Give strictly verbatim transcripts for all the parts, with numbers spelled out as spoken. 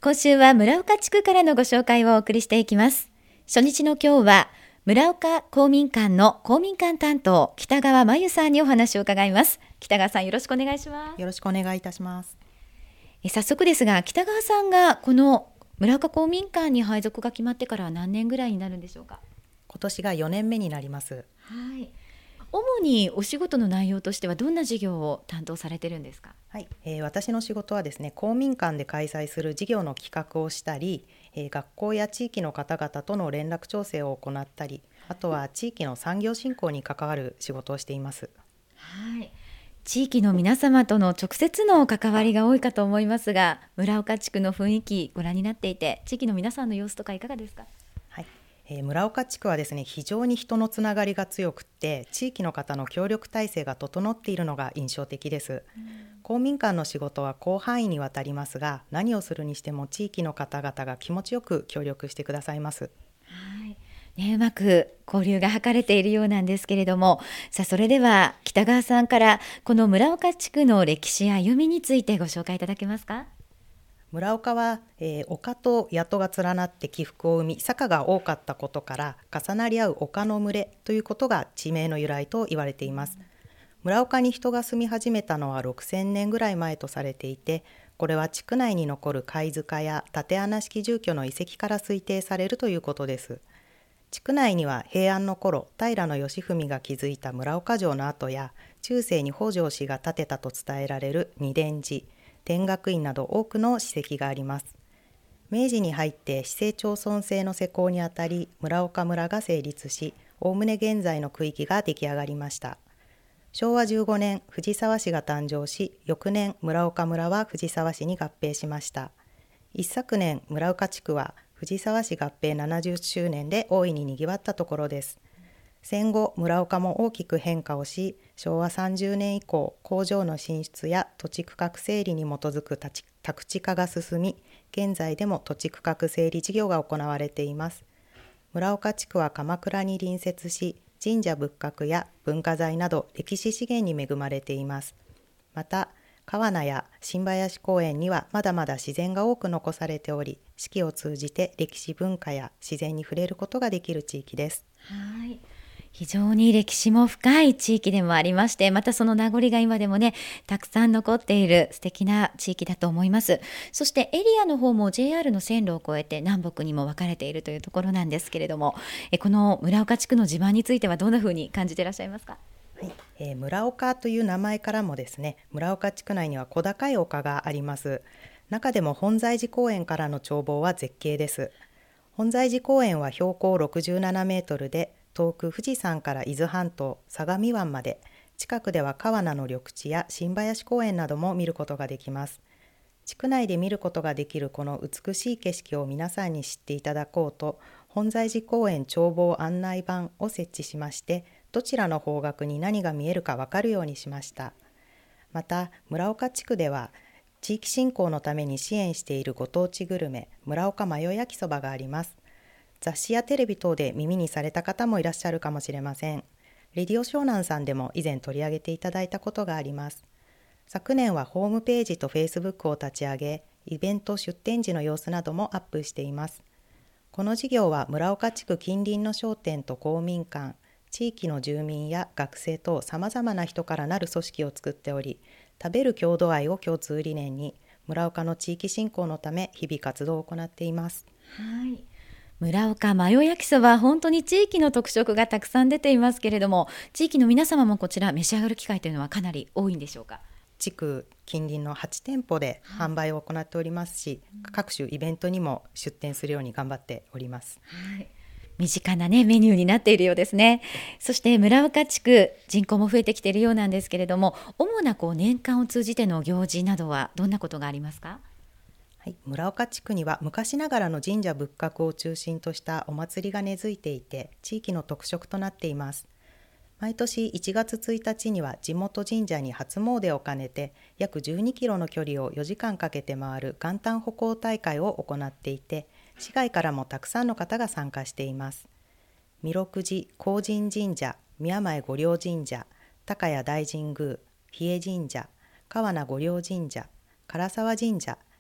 今週は村岡地区からのご紹介をお送りしていきます。初日の今日は村岡公民館の公民館担当北川真由さんにお話を伺います。北川さん、よろしくお願いします。 よろしくお願いいたします。 え早速ですが、北川さんがこの村岡公民館に配属が決まってから何年ぐらいになるんでしょうか？ 今年がよねんめになります。 はい。主にお仕事の内容としてはどんな事業を担当されてるんですか？ はい、えー、私の仕事はですね、公民館で開催する事業の企画をしたり、えー、学校や地域の方々との連絡調整を行ったり、あとは地域の産業振興に関わる仕事をしています。 はい。地域の皆様との直接の関わりが多いかと思いますが、村岡地区の雰囲気ご覧になっていて、地域の皆さんの様子とかいかがですか？ はい、えー、村岡地区はですね、非常に人のつながりが強くて、地域の方の協力体制が整っているのが印象的です。うん、公民館の仕事は広範囲にわたりますが、何をするにしても地域の方々が気持ちよく協力してくださいます。 はいね、うまく交流が図れているようなんですけれども、さあそれでは北川さんからこの村岡地区の歴史や歩みについてご紹介いただけますか？ 村岡は、えー、丘と谷戸が連なって起伏を生み、坂が多かったことから重なり合う丘の群れということが地名の由来と言われています。村岡に人が住み始めたのはろくせんねんぐらい前とされていて、これは地区内に残る貝塚や竪穴式住居の遺跡から推定されるということです。地区内には平安の頃、平義文が築いた村岡城の跡や、中世に北条氏が建てたと伝えられる二殿寺、天学院など多くの史跡があります。明治に入って市政町村制の施行にあたり、村岡村が成立し、おおむね現在の区域が出来上がりました。しょうわじゅうごねん、藤沢市が誕生し、翌年村岡村は藤沢市に合併しました。一昨年、村岡地区は藤沢市合併ななじゅっしゅうねんで大いににぎわったところです。戦後、村岡も大きく変化をし、しょうわさんじゅうねん以降、工場の進出や土地区画整理に基づく宅地化が進み、現在でも土地区画整理事業が行われています。村岡地区は鎌倉に隣接し、神社仏閣や文化財など歴史資源に恵まれています。また、川名や新林公園にはまだまだ自然が多く残されており、四季を通じて歴史文化や自然に触れることができる地域です。 はい。非常に歴史も深い地域でもありまして、またその名残が今でもね、たくさん残っている素敵な地域だと思います。そしてエリアの方も ジェイアール の線路を越えて南北にも分かれているというところなんですけれども、えこの村岡地区の地盤についてはどんなふうに感じていらっしゃいますか？ はいえー、村岡という名前からもですね、村岡地区内には小高い丘があります。中でも本財寺公園からの眺望は絶景です。本財寺公園は標高ろくじゅうななメートルで、遠く富士山から伊豆半島、相模湾まで、近くでは川名の緑地や新林公園なども見ることができます。地区内で見ることができるこの美しい景色を皆さんに知っていただこうと、本財寺公園眺望案内板を設置しまして、どちらの方角に何が見えるか分かるようにしました。また、村岡地区では、地域振興のために支援しているご当地グルメ、村岡マヨ焼きそばがあります。雑誌やテレビ等で耳にされた方もいらっしゃるかもしれません。レディオ湘南さんでも以前取り上げていただいたことがあります。昨年はホームページとフェイスブックを立ち上げ、イベント出展時の様子などもアップしています。この事業は村岡地区近隣の商店と公民館、地域の住民や学生等さまざまな人からなる組織を作っており、食べる郷土愛を共通理念に、村岡の地域振興のため日々活動を行っています。 はい。村岡マヨ焼きそば、本当に地域の特色がたくさん出ていますけれども、地域の皆様もこちら召し上がる機会というのはかなり多いんでしょうか？ 地区近隣のはち店舗で販売を行っておりますし、はい、各種イベントにも出店するように頑張っております。 はい、身近な、ね、メニューになっているようですね。そして村岡地区、人口も増えてきているようなんですけれども、主なこう年間を通じての行事などはどんなことがありますか？ はい、村岡地区には昔ながらの神社仏閣を中心としたお祭りが根付いていて、地域の特色となっています。毎年いちがつついたちには地元神社に初詣を兼ねて約じゅうにキロの距離をよじかんかけて回る元旦歩行大会を行っていて、市外からもたくさんの方が参加しています。弥勒寺、荒神神社、宮前御霊神社、高谷大神宮、比叡神社、川名御霊神社、唐沢神社、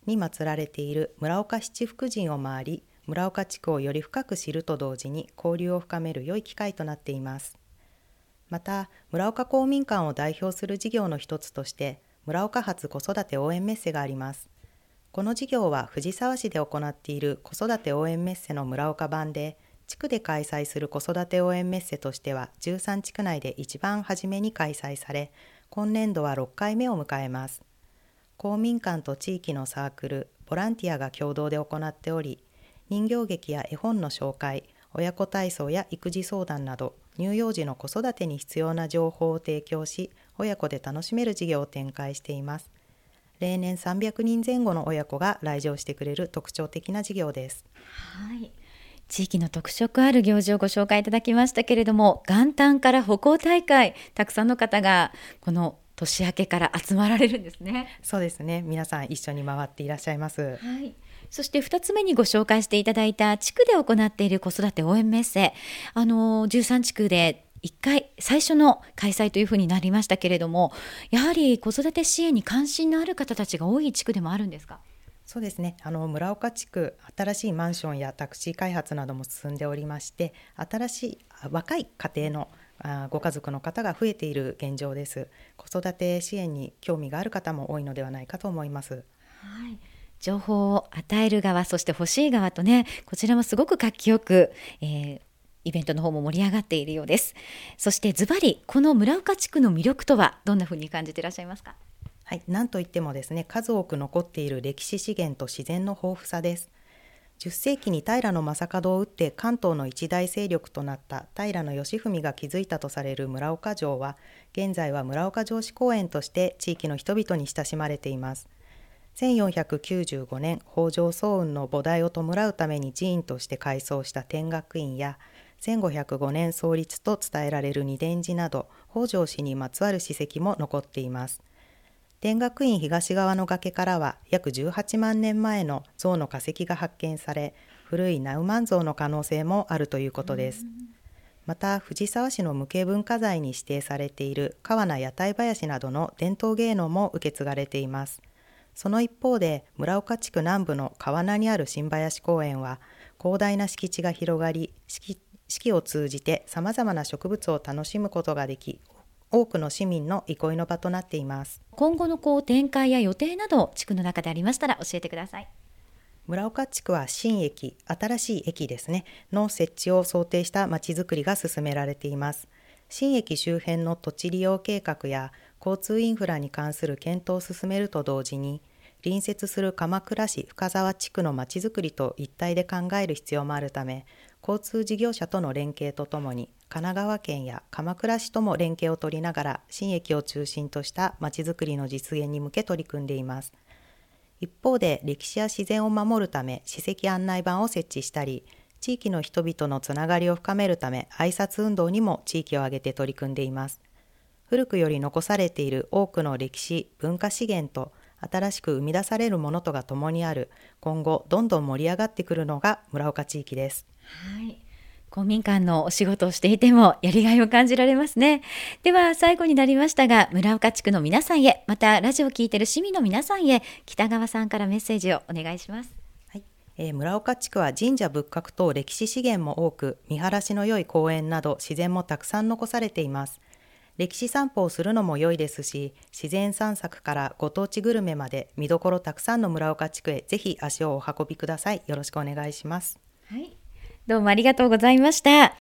に祀られている村岡七福神を回り、村岡地区をより深く知ると同時に交流を深める良い機会となっています。また、村岡公民館を代表する事業の一つとして、村岡発子育て応援メッセがあります。この事業は藤沢市で行っている子育て応援メッセの村岡版で、地区で開催する子育て応援メッセとしてはじゅうさん地区内で一番初めに開催され、今年度はろっかいめを迎えます。公民館と地域のサークル、ボランティアが共同で行っており、人形劇や絵本の紹介、親子体操や育児相談など、乳幼児の子育てに必要な情報を提供し、親子で楽しめる事業を展開しています。例年さんびゃくにんぜん後の親子が来場してくれる特徴的な事業です。 はい、地域の特色ある行事をご紹介いただきましたけれども、元旦から歩行大会、たくさんの方がこの年明けから集まられるんですね。 そうですね、皆さん一緒に回っていらっしゃいます。 はい、そしてふたつめにご紹介していただいた地区で行っている子育て応援メッセ、あのじゅうさん地区でいっかい最初の開催というふうになりましたけれども、やはり子育て支援に関心のある方たちが多い地区でもあるんですか？ そうですね、あの村岡地区、新しいマンションやタクシー開発なども進んでおりまして、新しい若い家庭のあご家族の方が増えている現状です。子育て支援に興味がある方も多いのではないかと思います。 はい、情報を与える側、そして欲しい側とね、こちらもすごく活気よく、えー、イベントの方も盛り上がっているようです。そしてズバリこの村岡地区の魅力とはどんなふうに感じていらっしゃいますか？ はい、なんといってもですね、数多く残っている歴史資源と自然の豊富さです。じゅっ世紀に平将門を討って関東の一大勢力となった平義文が築いたとされる村岡城は、現在は村岡城址公園として地域の人々に親しまれています。せんよんひゃくきゅうじゅうごねん、北条早雲の菩提を弔うために寺院として改装した天学院や、せんごひゃくごねん創立と伝えられる二殿寺など、北条氏にまつわる史跡も残っています。天学院東側の崖からは約じゅうはちまんねんまえの像の化石が発見され、古いナウマン像の可能性もあるということです。また、藤沢市の無形文化財に指定されている川名屋台林などの伝統芸能も受け継がれています。その一方で、村岡地区南部の川名にある新林公園は、広大な敷地が広がり、四季を通じてさまざまな植物を楽しむことができ、多くの市民の憩いの場となっています。 今後のこう展開や予定など、地区の中でありましたら教えてください。 村岡地区は新駅、新しい駅ですね、の設置を想定したまちづくりが進められています。新駅周辺の土地利用計画や交通インフラに関する検討を進めると同時に、隣接する鎌倉市深沢地区のまちづくりと一体で考える必要もあるため、交通事業者との連携とともに、神奈川県や鎌倉市とも連携を取りながら、新駅を中心としたまちづくりの実現に向け取り組んでいます。一方で、歴史や自然を守るため史跡案内板を設置したり、地域の人々のつながりを深めるため挨拶運動にも地域を挙げて取り組んでいます。古くより残されている多くの歴史・文化資源と新しく生み出されるものとが共にある、今後どんどん盛り上がってくるのが村岡地域です。 はい、公民館のお仕事をしていてもやりがいを感じられますね。では最後になりましたが、村岡地区の皆さんへ、またラジオを聞いている市民の皆さんへ、北川さんからメッセージをお願いします。 はい、えー、村岡地区は神社仏閣等歴史資源も多く、見晴らしの良い公園など自然もたくさん残されています。歴史散歩をするのも良いですし、自然散策からご当地グルメまで見どころたくさんの村岡地区へぜひ足をお運びください。よろしくお願いします。 はい、どうもありがとうございました。